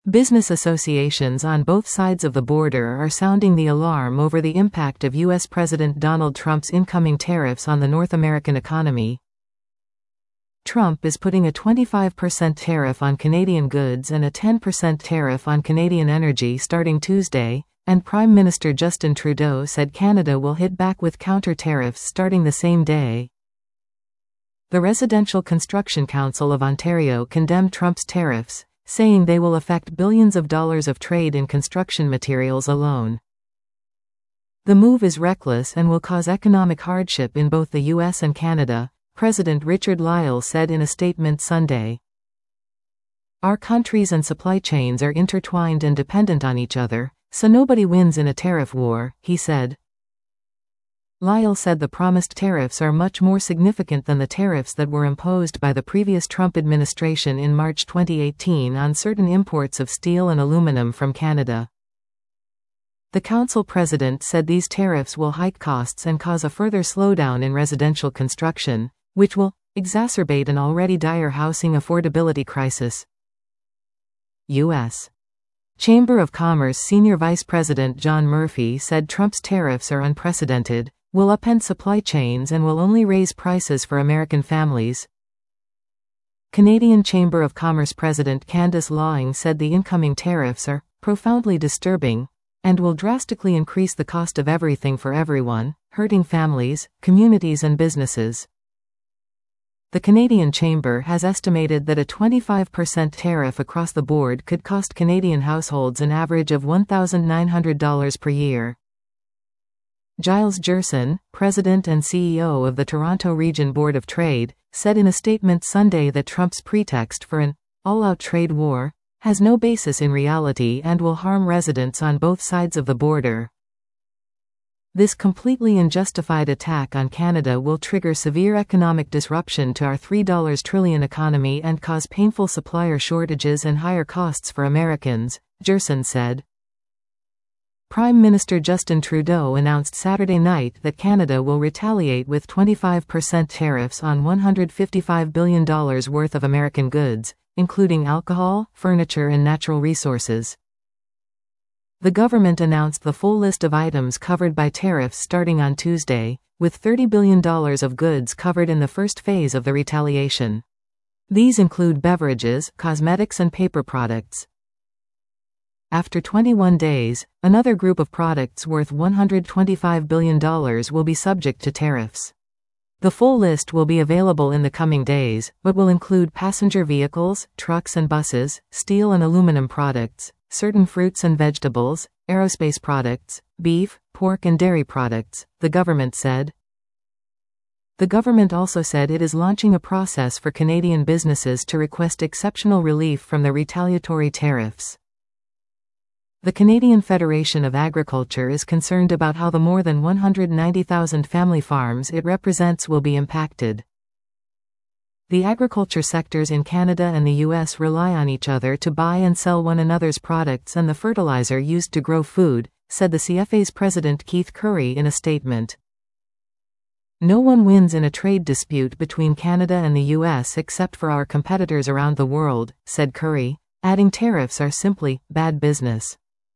Business associations on both sides of the border are sounding the alarm over the impact of U.S. President Donald Trump's incoming tariffs on the North American economy. Trump is putting a 25% tariff on Canadian goods and a 10% tariff on Canadian energy starting Tuesday, and Prime Minister Justin Trudeau said Canada will hit back with counter-tariffs starting the same day. The Residential Construction Council of Ontario condemned Trump's tariffs, saying they will affect billions of dollars of trade in construction materials alone. The move is reckless and will cause economic hardship in both the U.S. and Canada, President Richard Lyle said in a statement Sunday. Our countries and supply chains are intertwined and dependent on each other, so nobody wins in a tariff war, he said. Lyle said the promised tariffs are much more significant than the tariffs that were imposed by the previous Trump administration in March 2018 on certain imports of steel and aluminum from Canada. The council president said these tariffs will hike costs and cause a further slowdown in residential construction, which will exacerbate an already dire housing affordability crisis. U.S. Chamber of Commerce Senior Vice President John Murphy said Trump's tariffs are unprecedented, will upend supply chains and will only raise prices for American families. Canadian Chamber of Commerce President Candice Lawing said the incoming tariffs are profoundly disturbing and will drastically increase the cost of everything for everyone, hurting families, communities and businesses. The Canadian Chamber has estimated that a 25% tariff across the board could cost Canadian households an average of $1,900 per year. Giles Gerson, President and CEO of the Toronto Region Board of Trade, said in a statement Sunday that Trump's pretext for an all-out trade war has no basis in reality and will harm residents on both sides of the border. This completely unjustified attack on Canada will trigger severe economic disruption to our $3 trillion economy and cause painful supplier shortages and higher costs for Americans, Gerson said. Prime Minister Justin Trudeau announced Saturday night that Canada will retaliate with 25% tariffs on $155 billion worth of American goods, including alcohol, furniture and natural resources. The government announced the full list of items covered by tariffs starting on Tuesday, with $30 billion of goods covered in the first phase of the retaliation. These include beverages, cosmetics and paper products. After 21 days, another group of products worth $125 billion will be subject to tariffs. The full list will be available in the coming days, but will include passenger vehicles, trucks and buses, steel and aluminum products, certain fruits and vegetables, aerospace products, beef, pork and dairy products, the government said. The government also said it is launching a process for Canadian businesses to request exceptional relief from the retaliatory tariffs. The Canadian Federation of Agriculture is concerned about how the more than 190,000 family farms it represents will be impacted. The agriculture sectors in Canada and the U.S. rely on each other to buy and sell one another's products and the fertilizer used to grow food, said the CFA's president Keith Currie in a statement. No one wins in a trade dispute between Canada and the U.S. except for our competitors around the world, said Currie, adding tariffs are simply bad business.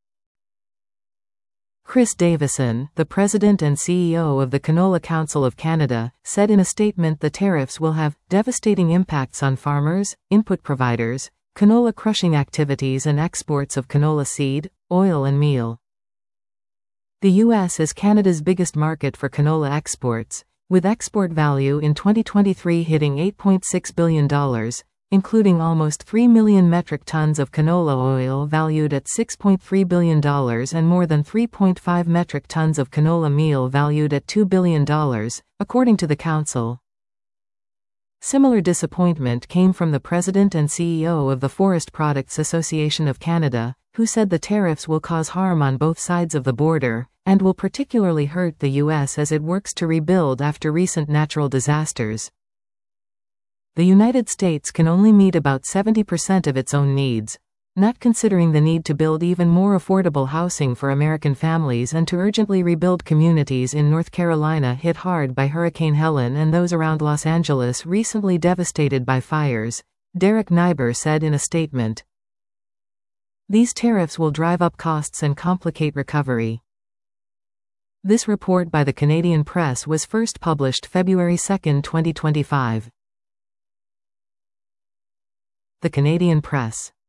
Chris Davison, the president and CEO of the Canola Council of Canada, said in a statement the tariffs will have devastating impacts on farmers, input providers, canola crushing activities and exports of canola seed, oil and meal. The U.S. is Canada's biggest market for canola exports, with export value in 2023 hitting $8.6 billion, including almost 3 million metric tons of canola oil valued at $6.3 billion and more than 3.5 metric tons of canola meal valued at $2 billion, according to the council. Similar disappointment came from the president and CEO of the Forest Products Association of Canada, who said the tariffs will cause harm on both sides of the border, and will particularly hurt the U.S. as it works to rebuild after recent natural disasters. The United States can only meet about 70% of its own needs, not considering the need to build even more affordable housing for American families and to urgently rebuild communities in North Carolina hit hard by Hurricane Helen and those around Los Angeles recently devastated by fires, Derek Neiber said in a statement. These tariffs will drive up costs and complicate recovery. This report by the Canadian Press was first published February 2, 2025. The Canadian Press.